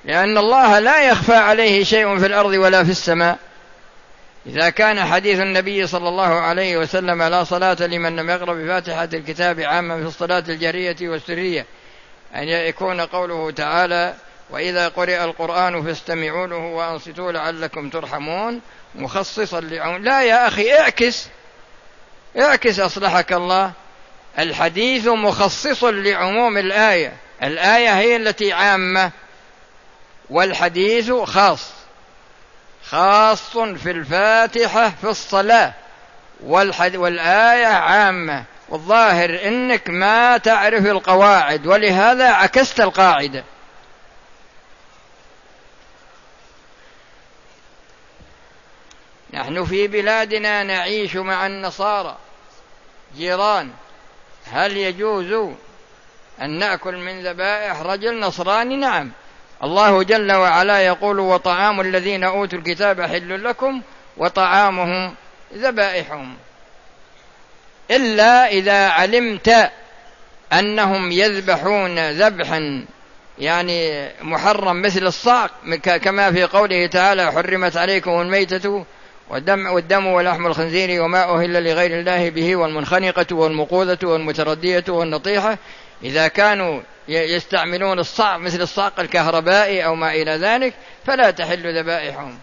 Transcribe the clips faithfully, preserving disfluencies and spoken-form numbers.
لأن الله لا يخفى عليه شيء في الأرض ولا في السماء. إذا كان حديث النبي صلى الله عليه وسلم لا صلاة لمن لم يقرأ بفاتحة الكتاب عاما في الصلاة الجهرية والسرية، أن يكون قوله تعالى وإذا قرئ القرآن فاستمعوا له وأنصتوا لعلكم ترحمون مخصصا لعموم. لا يا أخي، اعكس اعكس أصلحك الله، الحديث مخصص لعموم الآية، الآية هي التي عامة والحديث خاص، خاص في الفاتحة في الصلاة، والآية عامة. والظاهر إنك ما تعرف القواعد ولهذا عكست القاعدة. نحن في بلادنا نعيش مع النصارى جيران، هل يجوز أن نأكل من ذبائح رجل نصراني؟ نعم، الله جل وعلا يقول وطعام الذين أوتوا الكتاب حل لكم وطعامهم ذبائحهم، إلا إذا علمت أنهم يذبحون ذبحا يعني محرم مثل الصعق، كما في قوله تعالى حرمت عليكم الميتة والدم, والدم ولحم الخنزير وما أهل لغير الله به والمنخنقة والمقوذة والمتردية والنطيحة. إذا كانوا يستعملون الصعق مثل الصعق الكهربائي أو ما إلى ذلك فلا تحل ذبائحهم.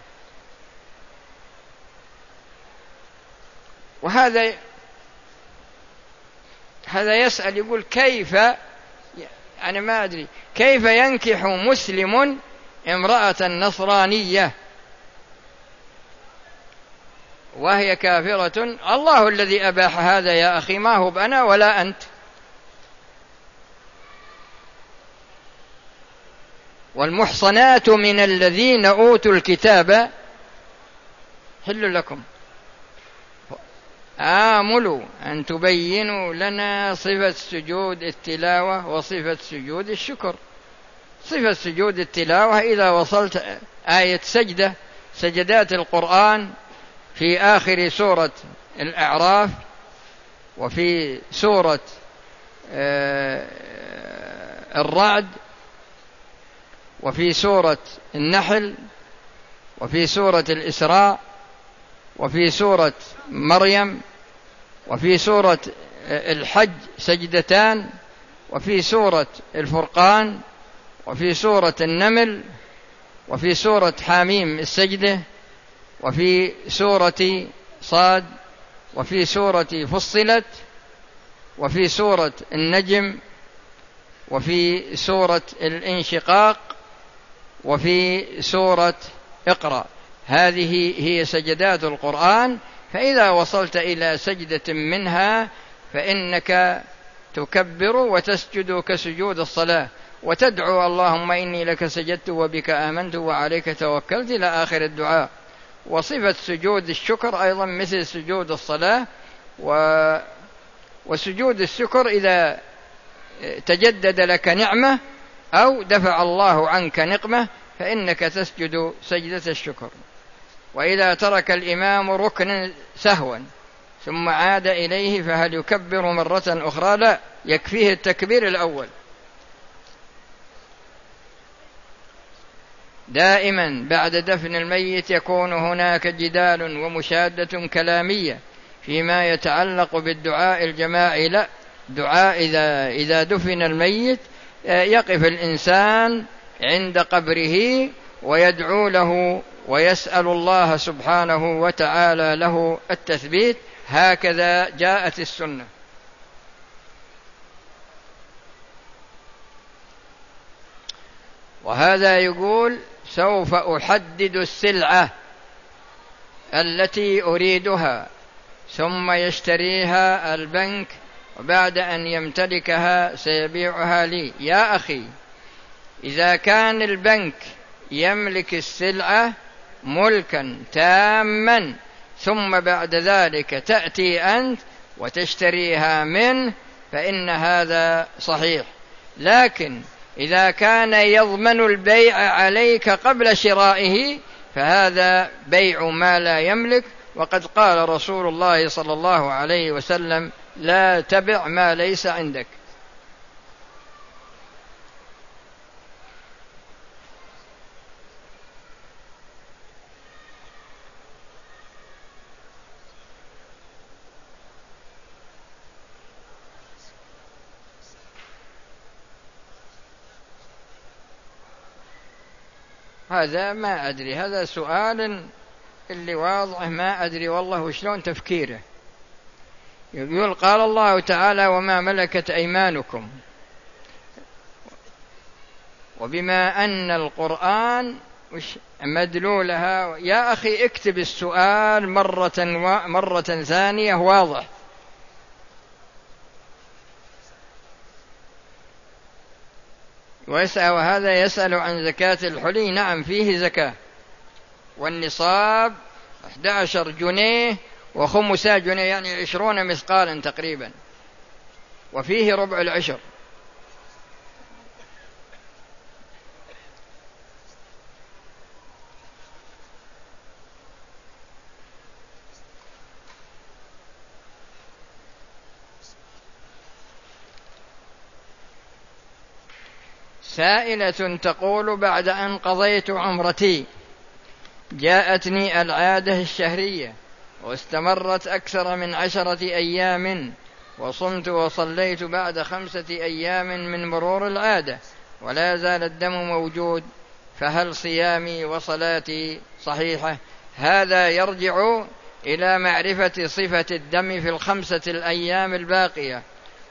وهذا هذا يسأل يقول كيف، أنا ما أدري كيف ينكح مسلم امرأة نصرانية وهي كافرة؟ الله الذي أباح هذا يا أخي، ما هو بأنا ولا أنت. والمحصنات من الذين أوتوا الكتاب حل لكم. آملوا أن تبينوا لنا صفة سجود التلاوة وصفة سجود الشكر. صفة سجود التلاوة إذا وصلت آية سجدة سجدات القرآن في آخر سورة الأعراف وفي سورة الرعد وفي سورة النحل وفي سورة الإسراء وفي سورة مريم وفي سورة الحج سجدتان وفي سورة الفرقان وفي سورة النمل وفي سورة حاميم السجدة وفي سورة صاد وفي سورة فصلت وفي سورة النجم وفي سورة الانشقاق وفي سورة اقرأ. هذه هي سجدات القرآن. فإذا وصلت إلى سجدة منها فإنك تكبر وتسجد كسجود الصلاة وتدعو اللهم إني لك سجدت وبك آمنت وعليك توكلت إلى آخر الدعاء. وصفة سجود الشكر أيضا مثل سجود الصلاة. و... وسجود الشكر إذا تجدد لك نعمة أو دفع الله عنك نقمة فإنك تسجد سجدة الشكر. وإذا ترك الإمام ركنا سهوا ثم عاد إليه فهل يكبر مرة أخرى؟ لا، يكفيه التكبير الأول. دائما بعد دفن الميت يكون هناك جدال ومشادة كلامية فيما يتعلق بالدعاء الجماعي. لا، دعاء إذا, إذا دفن الميت يقف الإنسان عند قبره ويدعو له ويسأل الله سبحانه وتعالى له التثبيت. هكذا جاءت السنة. وهذا يقول سوف أحدد السلعة التي أريدها ثم يشتريها البنك وبعد أن يمتلكها سيبيعها لي. يا أخي، إذا كان البنك يملك السلعة ملكا تاما ثم بعد ذلك تأتي أنت وتشتريها منه فإن هذا صحيح. لكن إذا كان يضمن البيع عليك قبل شرائه فهذا بيع ما لا يملك. وقد قال رسول الله صلى الله عليه وسلم لا تبع ما ليس عندك. هذا ما أدري، هذا سؤال اللي واضح ما أدري والله وشلون تفكيره. يقول قال الله تعالى وما ملكت أيمانكم، وبما أن القرآن مدلولها. يا أخي اكتب السؤال مرة, مرة ثانية واضح. ويسأل وهذا يسأل عن زكاة الحلي. نعم فيه زكاة، والنصاب أحد عشر جنيه وخمسة جنيه، يعني عشرون مثقالا تقريبا، وفيه ربع العشر. سائلة تقول بعد أن قضيت عمرتي جاءتني العادة الشهرية واستمرت أكثر من عشرة أيام، وصمت وصليت بعد خمسة أيام من مرور العادة ولا زال الدم موجود، فهل صيامي وصلاتي صحيحة؟ هذا يرجع إلى معرفة صفة الدم في الخمسة الأيام الباقية.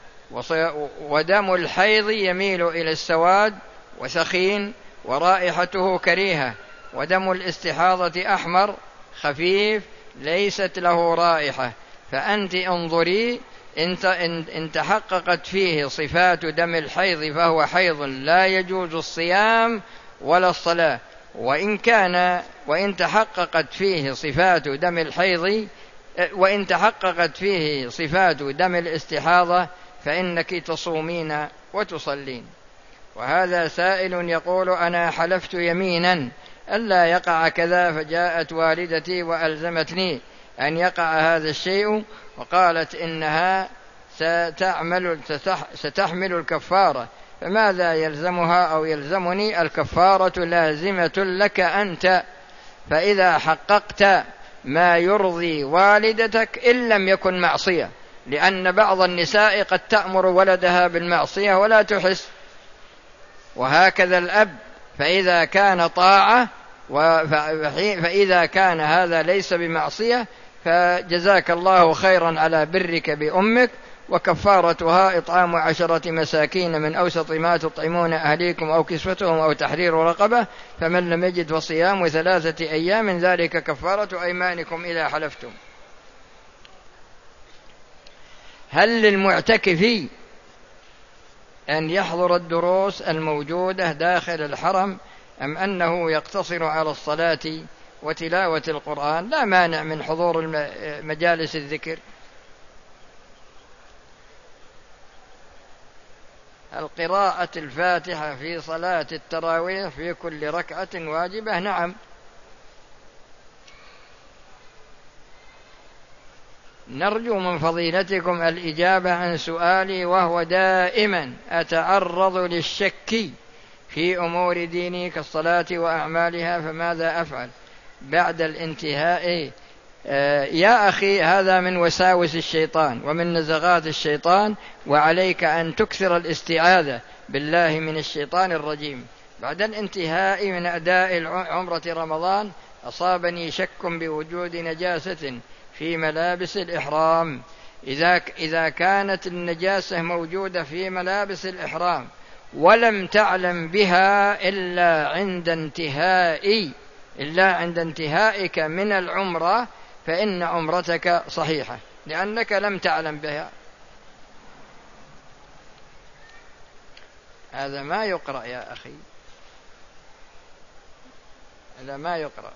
ودم الحيض يميل إلى السواد وثخين ورائحته كريهة، ودم الاستحاضة أحمر خفيف ليست له رائحة. فأنت انظري إن تحققت فيه صفات دم الحيض فهو حيض لا يجوز الصيام ولا الصلاة، وإن كان وإن تحققت فيه صفات دم الحيض وإن تحققت فيه صفات دم الاستحاضة فإنك تصومين وتصلين. وهذا سائل يقول أنا حلفت يمينا ألا يقع كذا، فجاءت والدتي وألزمتني أن يقع هذا الشيء، وقالت إنها ستعمل ستحمل الكفارة، فماذا يلزمها أو يلزمني؟ الكفارة لازمة لك أنت، فإذا حققت ما يرضي والدتك إن لم يكن معصية، لأن بعض النساء قد تأمر ولدها بالمعصية ولا تحس، وهكذا الأب، فإذا كان طاعة فإذا كان هذا ليس بمعصية فجزاك الله خيرا على برك بأمك، وكفارتها إطعام عشرة مساكين من أوسط ما تطعمون أهليكم أو كسوتهم أو تحرير رقبة، فمن لم يجد فصيام ثلاثة أيام ذلك كفارة أيمانكم إذا حلفتم. هل للمعتكف أن يحضر الدروس الموجودة داخل الحرم أم أنه يقتصر على الصلاة وتلاوة القرآن؟ لا مانع من حضور مجالس الذكر. القراءة الفاتحة في صلاة التراويح في كل ركعة واجبة؟ نعم. نرجو من فضيلتكم الإجابة عن سؤالي، وهو دائما أتعرض للشك في أمور ديني كالصلاة وأعمالها، فماذا أفعل بعد الانتهاء؟ آه يا أخي هذا من وساوس الشيطان ومن نزغات الشيطان، وعليك أن تكثر الاستعاذة بالله من الشيطان الرجيم. بعد الانتهاء من أداء عمرة رمضان أصابني شك بوجود نجاسة في ملابس الإحرام. إذا إذا كانت النجاسة موجودة في ملابس الإحرام ولم تعلم بها إلا عند انتهاء إلا عند انتهائك من العمرة فإن عمرتك صحيحة، لأنك لم تعلم بها. هذا ما يقرأ يا أخي، هذا ما يقرأ.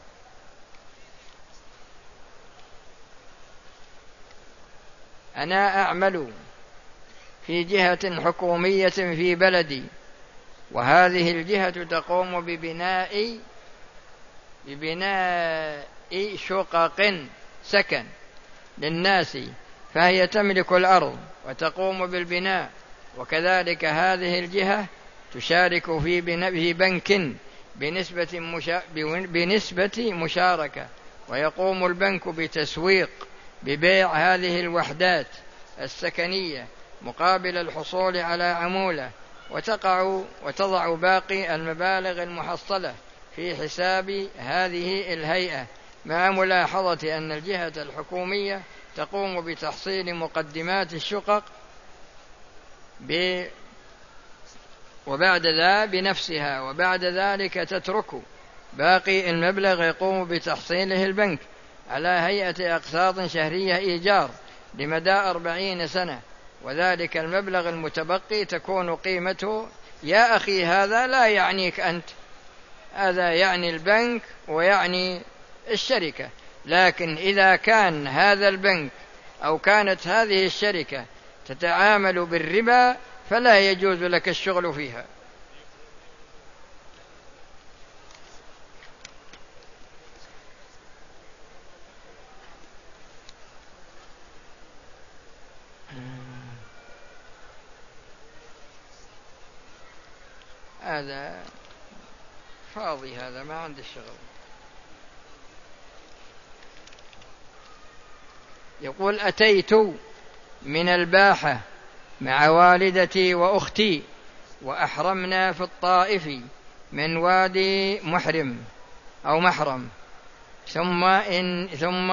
أنا أعمل في جهة حكومية في بلدي، وهذه الجهة تقوم ببناء ببناء شقق سكن للناس، فهي تملك الأرض وتقوم بالبناء، وكذلك هذه الجهة تشارك في بناء بنك بنسبة مشا... بنسبة مشاركة، ويقوم البنك بتسويق ببيع هذه الوحدات السكنية مقابل الحصول على عمولة، وتقع وتضع باقي المبالغ المحصلة في حساب هذه الهيئة، مع ملاحظة أن الجهة الحكومية تقوم بتحصيل مقدمات الشقق ب وبعد ذا بنفسها، وبعد ذلك تترك باقي المبلغ يقوم بتحصيله البنك على هيئة أقساط شهرية إيجار لمدى أربعين سنة، وذلك المبلغ المتبقي تكون قيمته. يا أخي هذا لا يعنيك أنت، هذا يعني البنك ويعني الشركة، لكن إذا كان هذا البنك أو كانت هذه الشركة تتعامل بالربا فلا يجوز لك الشغل فيها. هذا فاضي، هذا ما عندي الشغل. يقول: أتيت من الباحة مع والدتي وأختي وأحرمنا في الطائف من وادي محرم أو محرم، ثم إن ثم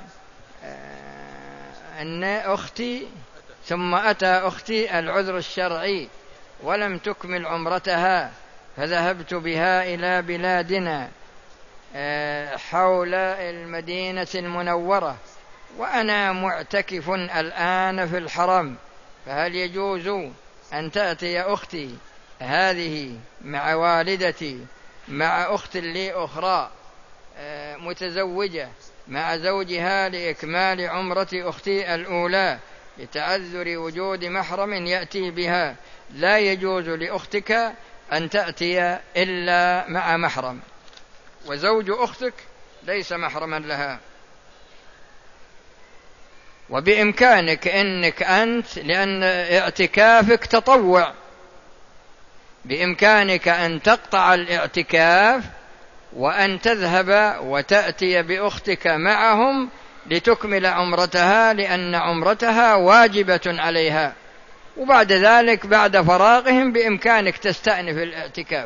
أن أختي ثم أتى أختي العذر الشرعي ولم تكمل عمرتها، فذهبت بها إلى بلادنا حول المدينة المنورة، وأنا معتكف الآن في الحرم، فهل يجوز أن تأتي أختي هذه مع والدتي مع أخت لي أخرى متزوجة مع زوجها لإكمال عمرة أختي الأولى لتعذر وجود محرم يأتي بها؟ لا يجوز لأختك أن تأتي إلا مع محرم، وزوج أختك ليس محرما لها. وبإمكانك أنك أنت، لأن اعتكافك تطوع، بإمكانك أن تقطع الاعتكاف وأن تذهب وتأتي بأختك معهم لتكمل عمرتها، لأن عمرتها واجبة عليها، وبعد ذلك بعد فراغهم بإمكانك تستأنف الاعتكاف.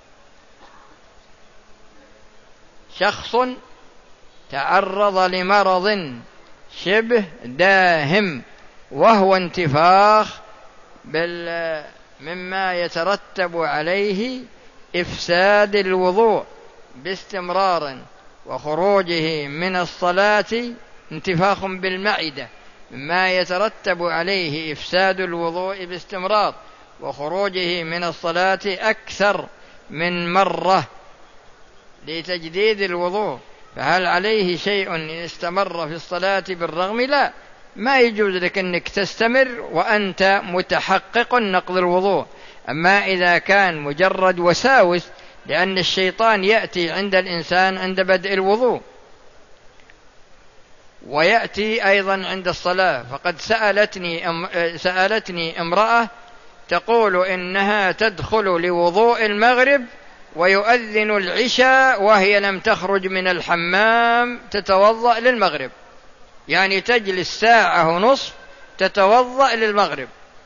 شخص تعرض لمرض شبه داهم وهو انتفاخ بال مما يترتب عليه إفساد الوضوء باستمرار، وخروجه من الصلاة انتفاخ بالمعدة مما يترتب عليه إفساد الوضوء باستمرار، وخروجه من الصلاة أكثر من مرة لتجديد الوضوء، فهل عليه شيء إن استمر في الصلاة بالرغم؟ لا، ما يجوز لك أنك تستمر وأنت متحقق نقض الوضوء. أما إذا كان مجرد وساوس، لأن الشيطان يأتي عند الإنسان عند بدء الوضوء ويأتي أيضا عند الصلاة، فقد سألتني سألتني امرأة تقول إنها تدخل لوضوء المغرب ويؤذن العشاء وهي لم تخرج من الحمام تتوضأ للمغرب، يعني تجلس ساعة ونصف تتوضأ للمغرب.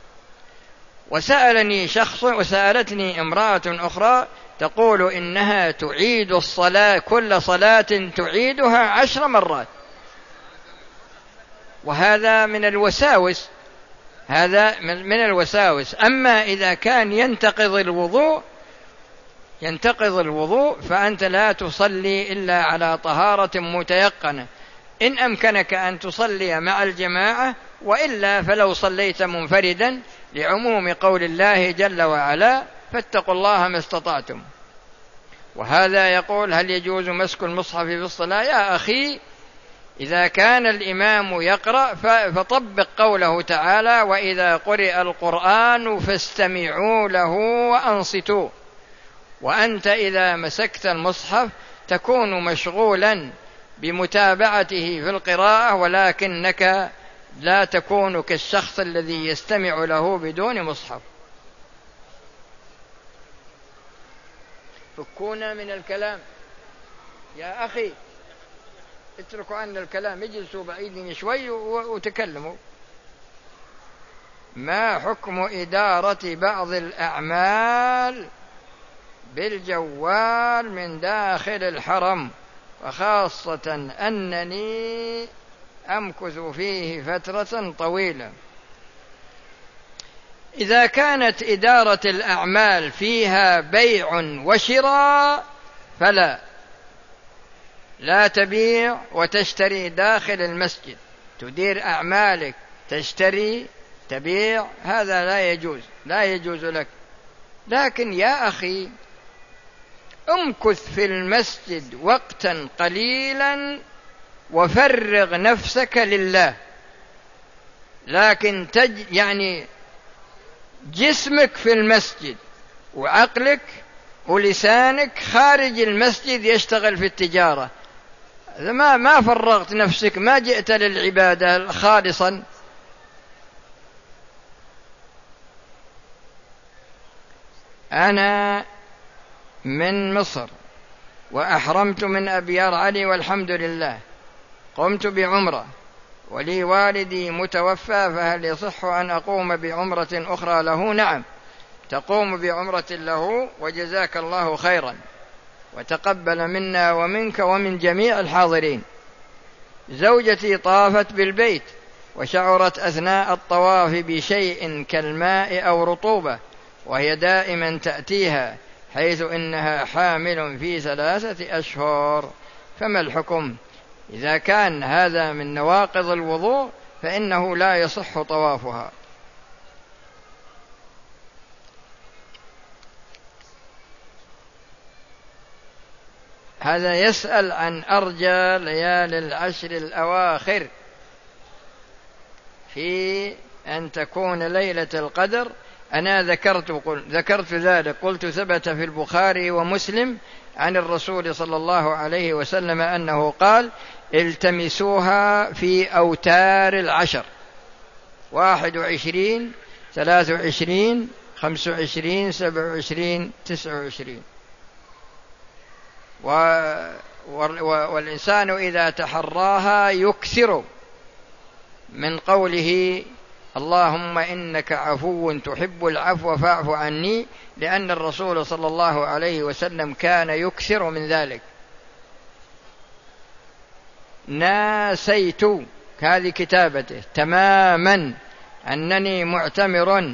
وسألني شخص وسألتني امرأة أخرى تقول إنها تعيد الصلاة، كل صلاة تعيدها عشر مرات، وهذا من الوساوس، هذا من الوساوس. أما إذا كان ينتقض الوضوء ينتقض الوضوء فأنت لا تصلي إلا على طهارة متيقنة، إن أمكنك أن تصلي مع الجماعة، وإلا فلو صليت منفردا، لعموم قول الله جل وعلا: فاتقوا الله ما استطعتم. وهذا يقول: هل يجوز مسك المصحف في الصلاة؟ يا أخي، إذا كان الإمام يقرأ فطبق قوله تعالى: وإذا قرئ القرآن فاستمعوا له وأنصتوا. وأنت إذا مسكت المصحف تكون مشغولا بمتابعته في القراءة، ولكنك لا تكون كالشخص الذي يستمع له بدون مصحف. فكونا من الكلام يا أخي، اتركوا عنا الكلام، اجلسوا بعيدين شوي وتكلموا. ما حكم إدارة بعض الأعمال بالجوال من داخل الحرم، وخاصة أنني أمكث فيه فترة طويلة. إذا كانت إدارة الأعمال فيها بيع وشراء فلا، لا تبيع وتشتري داخل المسجد، تدير أعمالك، تشتري تبيع، هذا لا يجوز، لا يجوز لك. لكن يا أخي امكث في المسجد وقتا قليلا وفرغ نفسك لله، لكن تج يعني جسمك في المسجد وعقلك ولسانك خارج المسجد يشتغل في التجارة، ما ما فرغت نفسك، ما جئت للعبادة خالصا. أنا من مصر وأحرمت من أبيار علي والحمد لله، قمت بعمرة ولي والدي متوفى، فهل يصح أن أقوم بعمرة أخرى له؟ نعم، تقوم بعمرة له، وجزاك الله خيرا وتقبل منا ومنك ومن جميع الحاضرين. زوجتي طافت بالبيت وشعرت أثناء الطواف بشيء كالماء أو رطوبة، وهي دائما تأتيها، حيث إنها حامل في ثلاثة أشهر، فما الحكم؟ إذا كان هذا من نواقض الوضوء فإنه لا يصح طوافها. هذا يسأل عن أرجى ليالي العشر الأواخر في أن تكون ليلة القدر. أنا ذكرت قل ذكرت ذلك، قلت ثبت في البخاري ومسلم عن الرسول صلى الله عليه وسلم أنه قال: التمسوها في أوتار العشر، واحد وعشرين، ثلاث وعشرين، خمس وعشرين، سبع وعشرين، تسع وعشرين. والإنسان إذا تحراها يكثر من قوله: اللهم إنك عفو تحب العفو فاعف عني، لأن الرسول صلى الله عليه وسلم كان يكثر من ذلك. ناسيت، هذه كتابته تماما، أنني معتمر،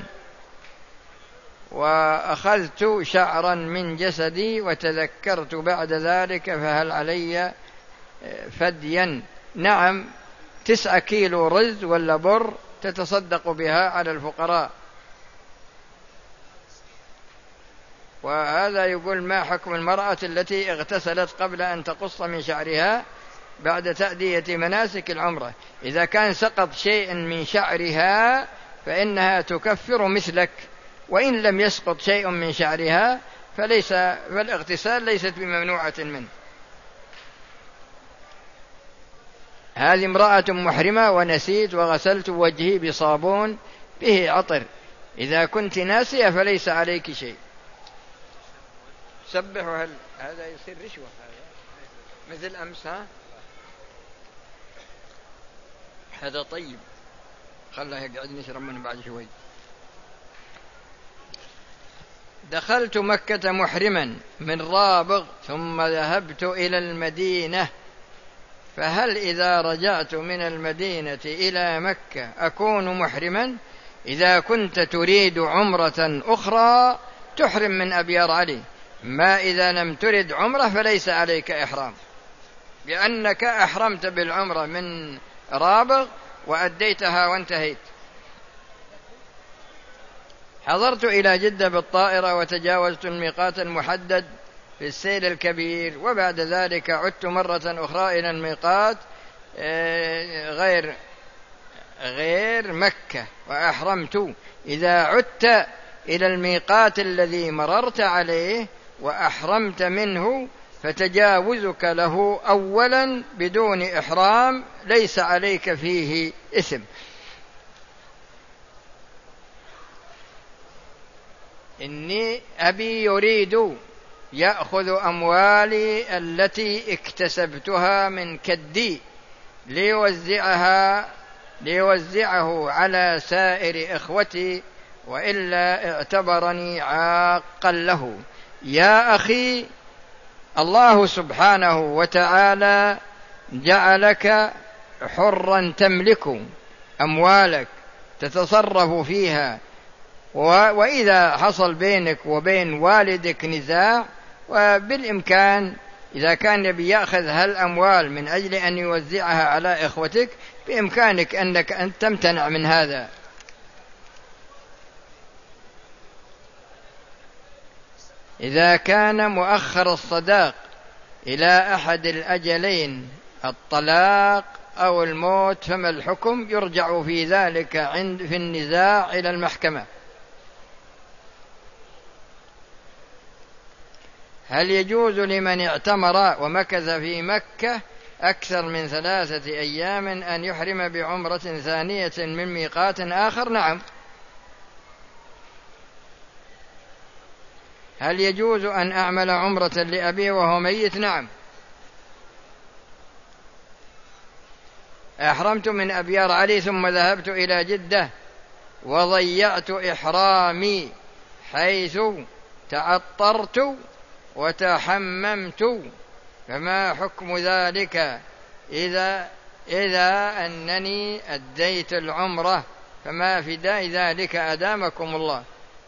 وأخذت شعرا من جسدي وتذكرت بعد ذلك، فهل علي فديا؟ نعم، تسعة كيلو رز ولا بر تتصدق بها على الفقراء. وهذا يقول: ما حكم المرأة التي اغتسلت قبل أن تقص من شعرها بعد تأدية مناسك العمرة؟ إذا كان سقط شيء من شعرها فإنها تكفر مثلك، وإن لم يسقط شيء من شعرها فليس، فالاغتسال ليست بممنوعة منه. هذه امرأة محرمة ونسيت وغسلت وجهي بصابون به عطر، إذا كنت ناسية فليس عليك شيء. سبحوا، هل هذا يصير رشوة؟ هذا مثل أمس، ها؟ هذا طيب، خلاه يقعد نشرب منه بعد شوي. دخلت مكة محرما من رابغ ثم ذهبت إلى المدينة، فهل إذا رجعت من المدينة إلى مكة أكون محرما؟ إذا كنت تريد عمرة أخرى تحرم من أبيار علي، ما إذا لم ترد عمرة فليس عليك إحرام، لأنك أحرمت بالعمرة من رابغ وأديتها وانتهيت. حضرت إلى جدة بالطائرة وتجاوزت الميقات المحدد في السيل الكبير، وبعد ذلك عدت مرة أخرى إلى الميقات غير غير مكة وأحرمت. إذا عدت إلى الميقات الذي مررت عليه وأحرمت منه فتجاوزك له أولا بدون إحرام ليس عليك فيه إثم. إني أبي يريد يأخذ أموالي التي اكتسبتها من كدي ليوزعها ليوزعه على سائر إخوتي، وإلا اعتبرني عاقا له. يا أخي، الله سبحانه وتعالى جعلك حرا تملك أموالك تتصرف فيها، وإذا حصل بينك وبين والدك نزاع وبالإمكان إذا كان يبي يأخذ هالأموال من أجل أن يوزعها على إخوتك بإمكانك أنك أن تمتنع من هذا. إذا كان مؤخر الصداق إلى أحد الأجلين الطلاق أو الموت فما الحكم؟ يرجع في ذلك عند في النزاع إلى المحكمة. هل يجوز لمن اعتمر ومكث في مكة أكثر من ثلاثة أيام أن يحرم بعمرة ثانية من ميقات آخر؟ نعم. هل يجوز أن أعمل عمرة لأبي وهو ميت؟ نعم. أحرمت من أبيار علي ثم ذهبت إلى جدة وضيعت إحرامي حيث تعطرت وتحممت، فما حكم ذلك إذا إذا أنني أديت العمرة؟ فما فداء ذلك أدامكم الله.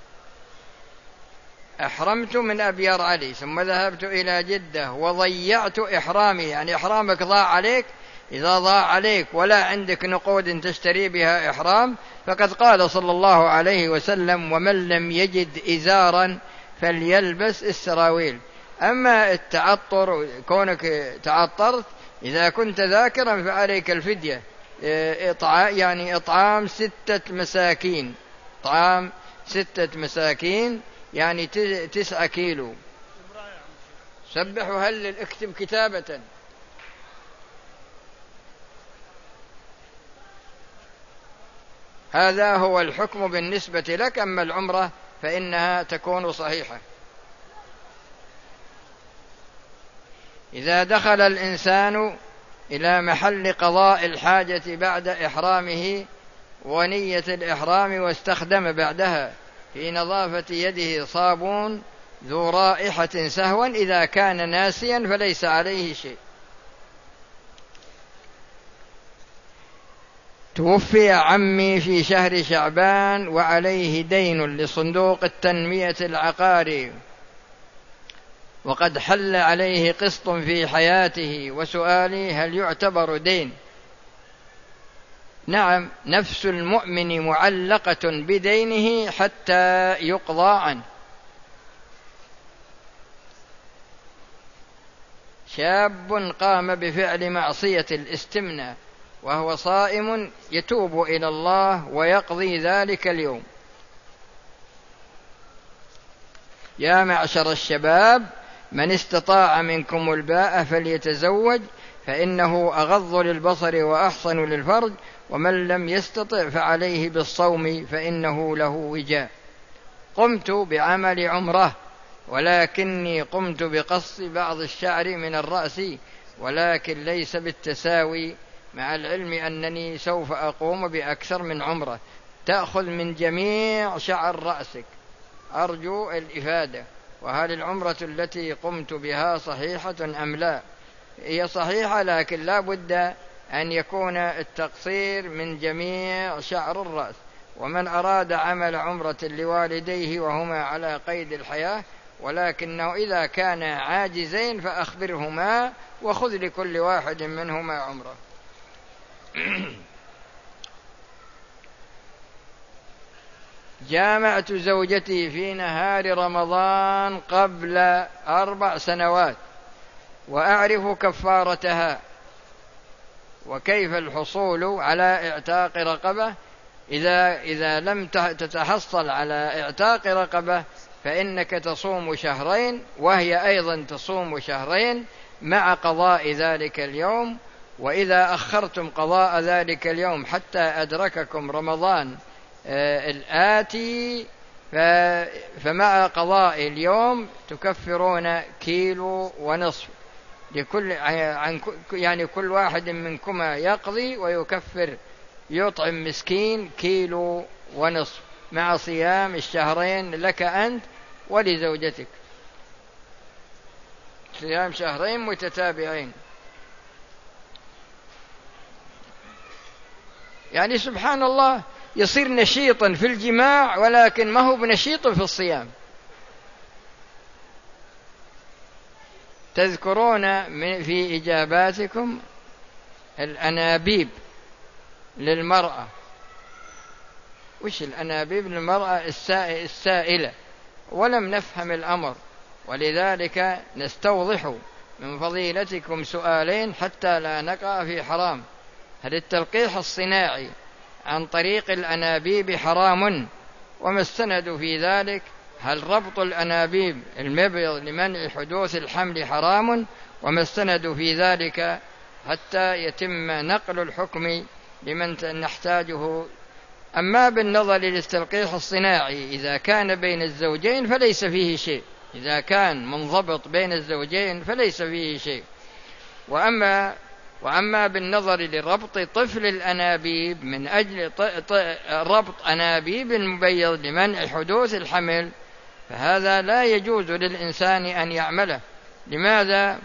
أحرمت من أبيار علي ثم ذهبت إلى جدة وضيعت إحرامي، يعني إحرامك ضاع عليك. إذا ضاع عليك ولا عندك نقود تشتري بها إحرام فقد قال صلى الله عليه وسلم: ومن لم يجد إزارا فليلبس السراويل. أما التعطر، كونك تعطرت إذا كنت ذاكرا فعليك الفدية، يعني إطعام ستة مساكين، إطعام ستة مساكين يعني تسعة كيلو. سبحوا هل اكتب كتابة. هذا هو الحكم بالنسبة لك. أما العمرة فإنها تكون صحيحة. إذا دخل الإنسان إلى محل قضاء الحاجة بعد إحرامه ونية الإحرام واستخدم بعدها في نظافة يده صابون ذو رائحة سهوا، إذا كان ناسيا فليس عليه شيء. توفي عمي في شهر شعبان وعليه دين لصندوق التنمية العقاري وقد حل عليه قسط في حياته، وسؤالي: هل يعتبر دين؟ نعم، نفس المؤمن معلقة بدينه حتى يقضى عنه. شاب قام بفعل معصية الاستمناء وهو صائم يتوب إلى الله ويقضي ذلك اليوم. يا معشر الشباب، من استطاع منكم الباءة فليتزوج فإنه أغض للبصر وأحصن للفرج، ومن لم يستطع فعليه بالصوم فإنه له وجاء. قمت بعمل عمره ولكني قمت بقص بعض الشعر من الرأس ولكن ليس بالتساوي، مع العلم أنني سوف أقوم بأكثر من عمرة تأخذ من جميع شعر رأسك. أرجو الإفادة. وهل العمرة التي قمت بها صحيحة أم لا؟ هي صحيحة، لكن لا بد أن يكون التقصير من جميع شعر الرأس. ومن أراد عمل عمرة لوالديه وهما على قيد الحياة ولكنه إذا كان عاجزين فأخبرهما وخذ لكل واحد منهما عمرة. جامعت زوجتي في نهار رمضان قبل أربع سنوات وأعرف كفارتها، وكيف الحصول على اعتاق رقبة؟ إذا, إذا لم تتحصل على اعتاق رقبة فإنك تصوم شهرين وهي أيضا تصوم شهرين مع قضاء ذلك اليوم. وإذا أخرتم قضاء ذلك اليوم حتى أدرككم رمضان آه الآتي فمع قضاء اليوم تكفرون كيلو ونصف لكل، يعني كل واحد منكما يقضي ويكفر يطعم مسكين كيلو ونصف مع صيام الشهرين لك أنت ولزوجتك. صيام شهرين متتابعين. يعني سبحان الله يصير نشيطا في الجماع ولكن ما هو بنشيط في الصيام. تذكرون في إجاباتكم الأنابيب للمرأة. وش الأنابيب للمرأة؟ السائلة، ولم نفهم الأمر، ولذلك نستوضح من فضيلتكم سؤالين حتى لا نقع في حرام. هل التلقيح الصناعي عن طريق الأنابيب حرام؟ وما السند في ذلك؟ هل ربط الأنابيب المبيض لمنع حدوث الحمل حرام؟ وما السند في ذلك حتى يتم نقل الحكم لمن نحتاجه. أما بالنظر للتلقيح الصناعي إذا كان بين الزوجين فليس فيه شيء، إذا كان منضبط بين الزوجين فليس فيه شيء. وأما وأما بالنظر لربط طفل الأنابيب من أجل ربط أنابيب المبيض لمنع حدوث الحمل فهذا لا يجوز للإنسان أن يعمله. لماذا؟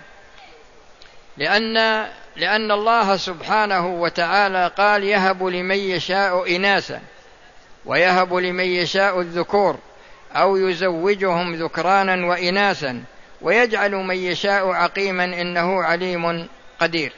لأن لأن الله سبحانه وتعالى قال: يهب لمن يشاء إناثا ويهب لمن يشاء الذكور أو يزوجهم ذكرانا وإناثا ويجعل من يشاء عقيما إنه عليم قدير.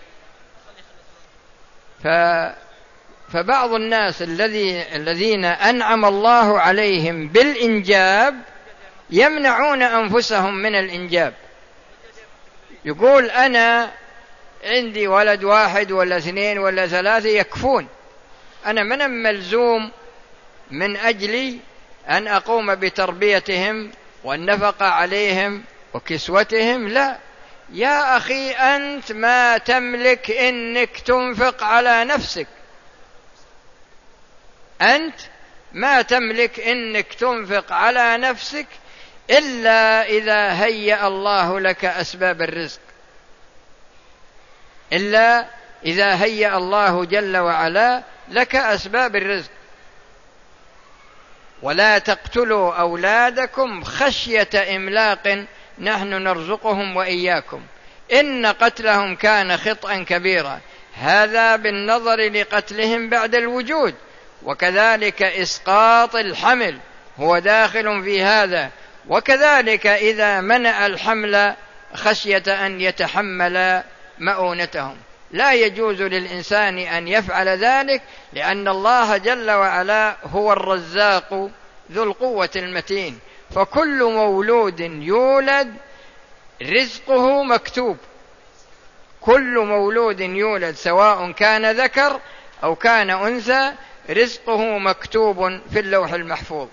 فبعض الناس الذي الذين أنعم الله عليهم بالإنجاب يمنعون أنفسهم من الإنجاب. يقول: أنا عندي ولد واحد ولا اثنين ولا ثلاثة يكفون، أنا من ملزوم من أجلي أن أقوم بتربيتهم والنفقة عليهم وكسوتهم. لا يا أخي، أنت ما تملك إنك تنفق على نفسك، أنت ما تملك إنك تنفق على نفسك إلا إذا هيأ الله لك أسباب الرزق، إلا إذا هيأ الله جل وعلا لك أسباب الرزق. ولا تقتلوا أولادكم خشية إملاق نحن نرزقهم وإياكم إن قتلهم كان خطأ كبيرا. هذا بالنظر لقتلهم بعد الوجود، وكذلك إسقاط الحمل هو داخل في هذا، وكذلك إذا منع الحمل خشية أن يتحمل مؤونتهم. لا يجوز للإنسان أن يفعل ذلك، لأن الله جل وعلا هو الرزاق ذو القوة المتين. فكل مولود يولد رزقه مكتوب، كل مولود يولد سواء كان ذكر أو كان أنثى رزقه مكتوب في اللوح المحفوظ.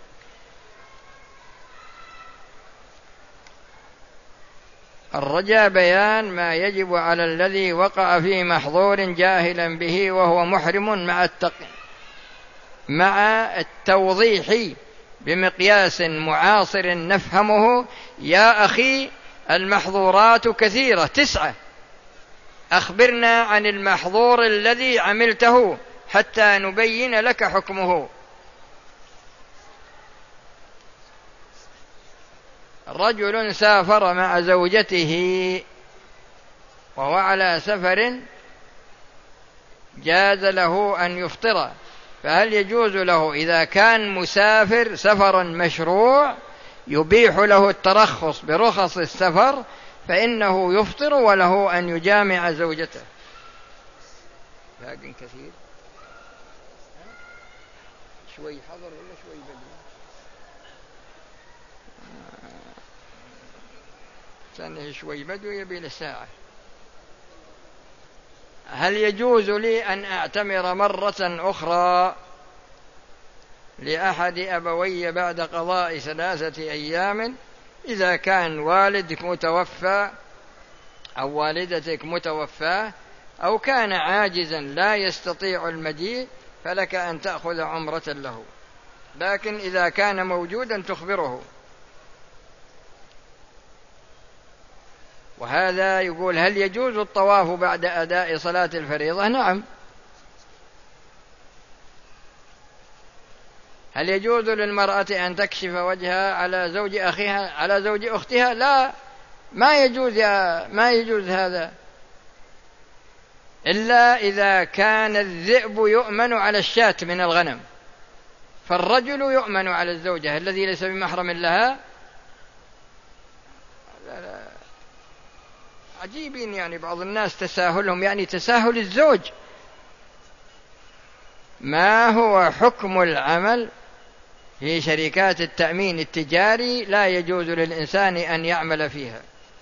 الرجاء بيان ما يجب على الذي وقع في محظور جاهلا به وهو محرم مع التق... مع التوضيح بمقياس معاصر نفهمه. يا أخي، المحظورات كثيرة تسعة، أخبرنا عن المحظور الذي عملته حتى نبين لك حكمه. رجل سافر مع زوجته وهو على سفر جاز له أن يفطر، فهل يجوز له إذا كان مسافر سفرا مشروع يبيح له الترخص برخص السفر فإنه يفطر وله أن يجامع زوجته؟ باقي كثير، شوي حضر ولا شوي بدو؟ سنه شوي بدو يبي لساعة. هل يجوز لي أن أعتمر مرة أخرى لأحد أبوي بعد قضاء ثلاثة أيام إذا كان والدك متوفى أو والدتك متوفى أو كان عاجزا لا يستطيع المجيء فلك أن تأخذ عمرة له، لكن إذا كان موجودا تخبره. وهذا يقول: هل يجوز الطواف بعد أداء صلاة الفريضة؟ نعم. هل يجوز للمرأة أن تكشف وجهها على زوج أخيها على زوج أختها؟ لا، ما يجوز ما يجوز هذا إلا إذا كان الذئب يؤمن على الشاة من الغنم، فالرجل يؤمن على الزوجة الذي ليس بمحرم لها. عجيبين يعني بعض الناس تساهلهم، يعني تساهل الزوج. ما هو حكم العمل في شركات التأمين التجاري لا يجوز للإنسان أن يعمل فيها؟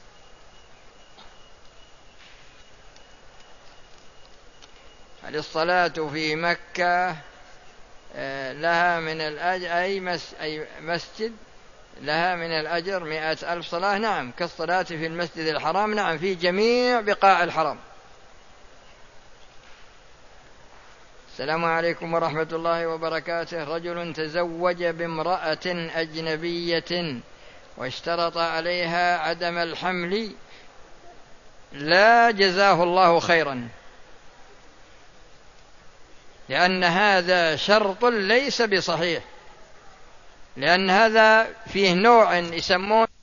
هل الصلاة في مكة لها من الأجر أي, أي مسجد لها من الأجر مئة ألف صلاة؟ نعم، كالصلاة في المسجد الحرام، نعم، في جميع بقاع الحرم. السلام عليكم ورحمة الله وبركاته. رجل تزوج بامرأة أجنبية واشترط عليها عدم الحمل، لا جزاه الله خيرا، لأن هذا شرط ليس بصحيح، لأن هذا فيه نوع يسمون